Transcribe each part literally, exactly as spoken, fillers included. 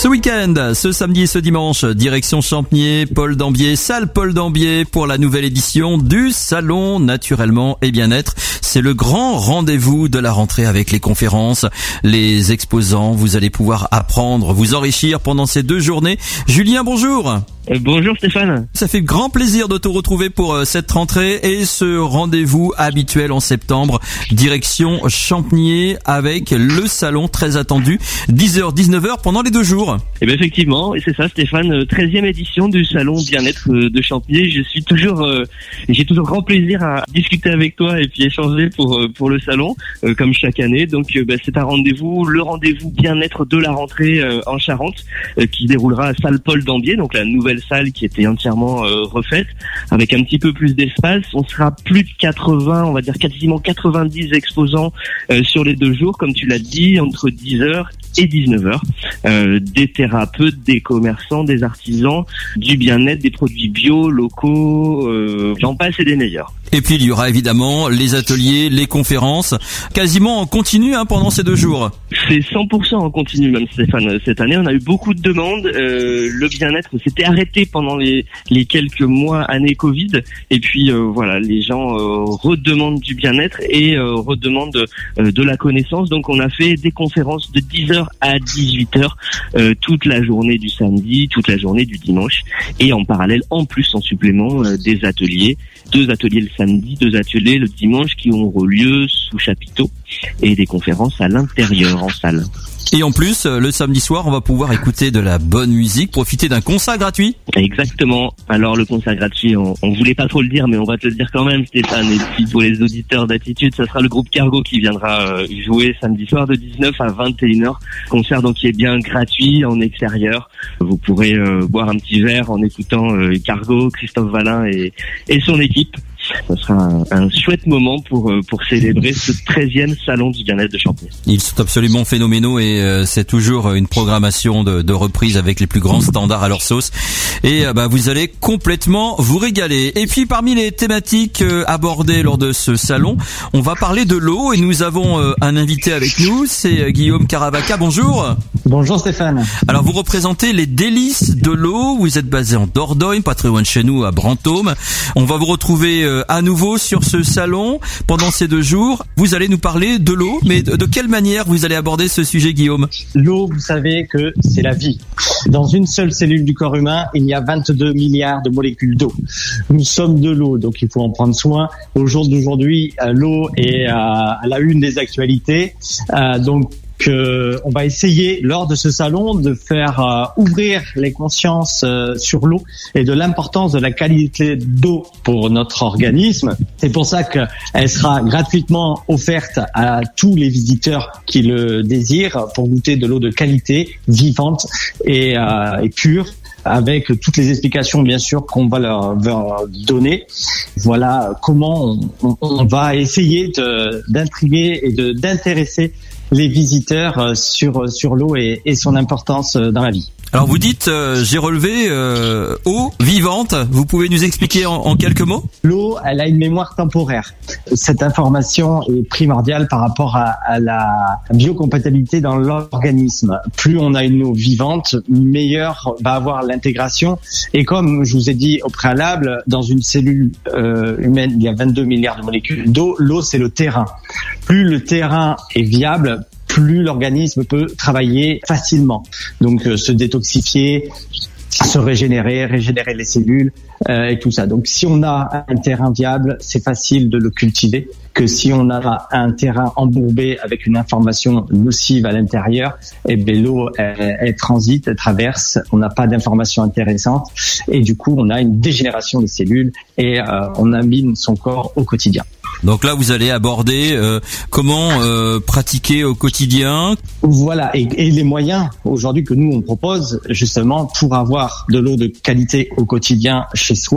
Ce week-end, ce samedi et ce dimanche, direction Champniers, Paul Dambier, salle Paul Dambier pour la nouvelle édition du Salon Naturellement et Bien-être. C'est le grand rendez-vous de la rentrée avec les conférences, les exposants. Vous allez pouvoir apprendre, vous enrichir pendant ces deux journées. Julien, bonjour. Euh, bonjour Stéphane. Ça fait grand plaisir de te retrouver pour euh, cette rentrée et ce rendez-vous habituel en septembre. Direction Champniers avec le salon très attendu, dix heures dix-neuf heures pendant les deux jours. Et bien effectivement, et c'est ça Stéphane, treizième édition du salon Bien-être de Champniers. Je suis toujours, euh, j'ai toujours grand plaisir à discuter avec toi et puis échanger pour pour le salon, euh, comme chaque année. Donc euh, bah, c'est un rendez-vous, le rendez-vous Bien-être de la rentrée euh, en Charente, euh, qui déroulera à salle Paul Dambier, donc la nouvelle salle qui était entièrement euh, refaite avec un petit peu plus d'espace. On sera plus de quatre-vingts, on va dire quasiment quatre-vingt-dix exposants euh, sur les deux jours, comme tu l'as dit, entre dix heures et dix-neuf heures. Euh, des thérapeutes, des commerçants, des artisans, du bien-être, des produits bio, locaux, euh, j'en passe et des meilleurs. Et puis il y aura évidemment les ateliers, les conférences, quasiment en continu hein, pendant ces deux jours. C'est cent pour cent en continu même Stéphane. Cette année on a eu beaucoup de demandes. Euh, le bien-être s'était arrêté pendant les, les quelques mois, années Covid. Et puis euh, voilà, les gens euh, redemandent du bien-être et euh, redemandent euh, de la connaissance. Donc on a fait des conférences de dix heures à dix-huit heures euh, toute la journée du samedi, toute la journée du dimanche. Et en parallèle, en plus en supplément, euh, des ateliers. Deux ateliers le samedi, deux ateliers le dimanche qui auront lieu sous chapiteau et des conférences à l'intérieur en salle. Et en plus, le samedi soir, on va pouvoir écouter de la bonne musique, profiter d'un concert gratuit. Exactement. Alors le concert gratuit, on, on voulait pas trop le dire, mais on va te le dire quand même, Stéphane. Et puis pour les auditeurs d'Attitude, ça sera le groupe Cargo qui viendra euh, jouer samedi soir de dix-neuf à vingt et une heures. Concert donc qui est bien gratuit en extérieur. Vous pourrez euh, boire un petit verre en écoutant euh, Cargo, Christophe Valin et, et son équipe. Ça sera un, un chouette moment pour pour célébrer ce treizième salon du bien-être de Champniers. Ils sont absolument phénoménaux et euh, c'est toujours une programmation de, de reprise avec les plus grands standards à leur sauce. Et euh, bah, vous allez complètement vous régaler. Et puis parmi les thématiques euh, abordées lors de ce salon, on va parler de l'eau et nous avons euh, un invité avec nous, c'est euh, Guillaume Caravaca. Bonjour. Bonjour Stéphane. Alors vous représentez les délices de l'eau, vous êtes basé en Dordogne, pas très loin de chez nous, à Brantôme. On va vous retrouver euh, à nouveau sur ce salon pendant ces deux jours. Vous allez nous parler de l'eau, mais de, de quelle manière vous allez aborder ce sujet, Guillaume? L'eau, vous savez que c'est la vie. Dans une seule cellule du corps humain, il y a vingt-deux milliards de molécules d'eau. Nous sommes de l'eau, donc il faut en prendre soin. Au jour d'aujourd'hui, l'eau est à la une des actualités. Euh, donc que on va essayer lors de ce salon de faire euh, ouvrir les consciences euh, sur l'eau et de l'importance de la qualité d'eau pour notre organisme. C'est pour ça qu'elle sera gratuitement offerte à tous les visiteurs qui le désirent pour goûter de l'eau de qualité, vivante et, euh, et pure, avec toutes les explications bien sûr qu'on va leur, leur donner. Voilà comment on, on, on va essayer de, d'intriguer et de, d'intéresser les visiteurs sur sur l'eau et, et son importance dans la vie. Alors vous dites, euh, j'ai relevé euh, eau vivante. Vous pouvez nous expliquer en, en quelques mots? L'eau, elle a une mémoire temporaire. Cette information est primordiale par rapport à, à la biocompatibilité dans l'organisme. Plus on a une eau vivante, meilleure va avoir l'intégration. Et comme je vous ai dit au préalable, dans une cellule euh, humaine, il y a vingt-deux milliards de molécules d'eau. L'eau, c'est le terrain. Plus le terrain est viable, plus l'organisme peut travailler facilement. Donc euh, se détoxifier, se régénérer, régénérer les cellules euh, et tout ça. Donc si on a un terrain viable, c'est facile de le cultiver. Que si on a un terrain embourbé avec une information nocive à l'intérieur, eh bien l'eau elle, elle transite, elle traverse, on n'a pas d'information intéressante et du coup on a une dégénération des cellules et euh, on abîme son corps au quotidien. Donc là, vous allez aborder euh, comment euh, pratiquer au quotidien. Voilà, et, et les moyens aujourd'hui que nous on propose justement pour avoir de l'eau de qualité au quotidien chez soi.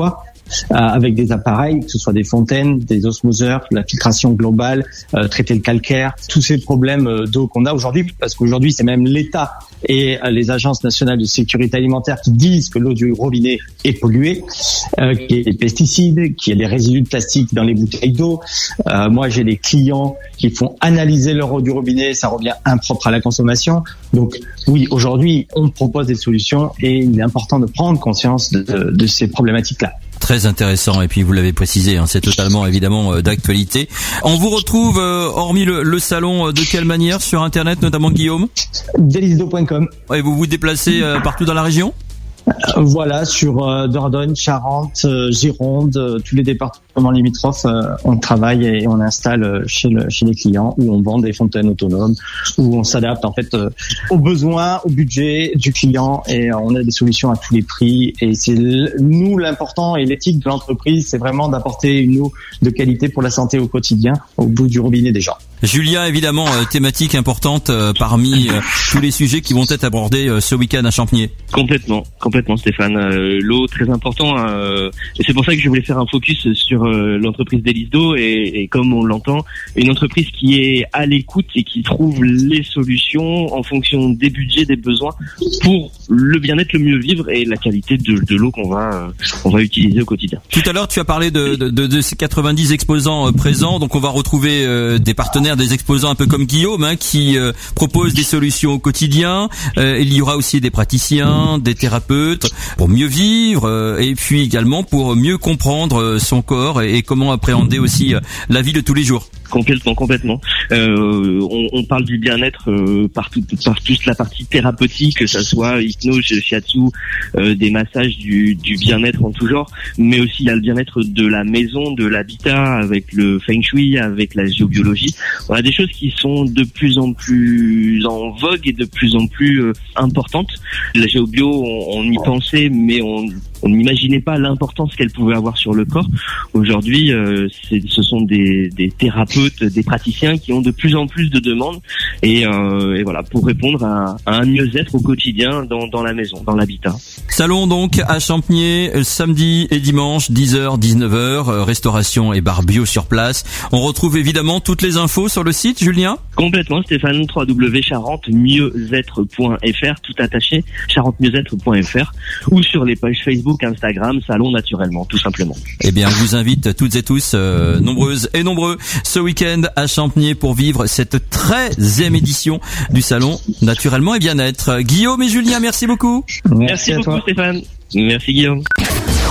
euh, avec des appareils, que ce soit des fontaines, des osmoseurs, la filtration globale, euh, traiter le calcaire, tous ces problèmes d'eau qu'on a aujourd'hui, parce qu'aujourd'hui c'est même l'État et euh, les agences nationales de sécurité alimentaire qui disent que l'eau du robinet est polluée, euh, qu'il y a des pesticides, qu'il y a des résidus de plastique dans les bouteilles d'eau. Euh, moi j'ai des clients qui font analyser leur eau du robinet, ça revient impropre à la consommation. Donc oui, aujourd'hui on propose des solutions et il est important de prendre conscience de, de, de ces problématiques-là. Très intéressant, et puis vous l'avez précisé, hein, c'est totalement évidemment euh, d'actualité. On vous retrouve, euh, hormis le, le salon, euh, de quelle manière sur Internet, notamment Guillaume? Delisdo point com. Et vous vous déplacez euh, partout dans la région? Euh, voilà, sur euh, Dordogne, Charente, euh, Gironde, euh, tous les départements limitrophes, euh, on travaille et on installe euh, chez, le, chez les clients, où on vend des fontaines autonomes, où on s'adapte en fait euh, aux besoins, au budget du client, et euh, on a des solutions à tous les prix. Et c'est l- nous l'important et l'éthique de l'entreprise, c'est vraiment d'apporter une eau de qualité pour la santé au quotidien, au bout du robinet des gens. Julien, évidemment, euh, thématique importante euh, parmi euh, tous les sujets qui vont être abordés euh, ce week-end à Champniers. Complètement, complètement Stéphane. Euh, l'eau, très important. Euh, et c'est pour ça que je voulais faire un focus sur euh, l'entreprise Delisdo et, et comme on l'entend, une entreprise qui est à l'écoute et qui trouve les solutions en fonction des budgets, des besoins pour le bien-être, le mieux vivre et la qualité de, de l'eau qu'on va euh, on va utiliser au quotidien. Tout à l'heure, tu as parlé de, de, de, de ces quatre-vingt-dix exposants euh, présents, donc on va retrouver euh, des partenaires, des exposants un peu comme Guillaume, hein, qui euh, proposent des solutions au quotidien. Euh, il y aura aussi des praticiens, des thérapeutes pour mieux vivre euh, et puis également pour mieux comprendre euh, son corps et, et comment appréhender aussi euh, la vie de tous les jours. Complètement, complètement. Euh, on, on parle du bien-être euh, par, tout, par toute la partie thérapeutique, que ça soit hypnose, shiatsu, euh, des massages, du, du bien-être en tout genre, mais aussi il y a le bien-être de la maison, de l'habitat, avec le feng shui, avec la géobiologie. On a des choses qui sont de plus en plus en vogue et de plus en plus euh, importantes. La géobio, on, on y pensait, mais on on n'imaginait pas l'importance qu'elle pouvait avoir sur le corps. Aujourd'hui, euh, c'est, ce sont des, des thérapeutes, des praticiens qui ont de plus en plus de demandes et, euh, et voilà, pour répondre à, à un mieux-être au quotidien dans, dans la maison, dans l'habitat. Salon donc à Champniers, samedi et dimanche, dix heures, dix-neuf heures, euh, restauration et bar bio sur place. On retrouve évidemment toutes les infos sur le site, Julien? Complètement, Stéphane, w w w point charente mieux être point f r, tout attaché, charente mieux être point f r, ou sur les pages Facebook, Instagram, Salon Naturellement, tout simplement. Eh bien, je vous invite toutes et tous, euh, nombreuses et nombreux, ce week-end à Champniers pour vivre cette treizième édition du Salon Naturellement et Bien-être. Guillaume et Julien, merci beaucoup. Merci, merci beaucoup, Stéphane. Merci, Guillaume.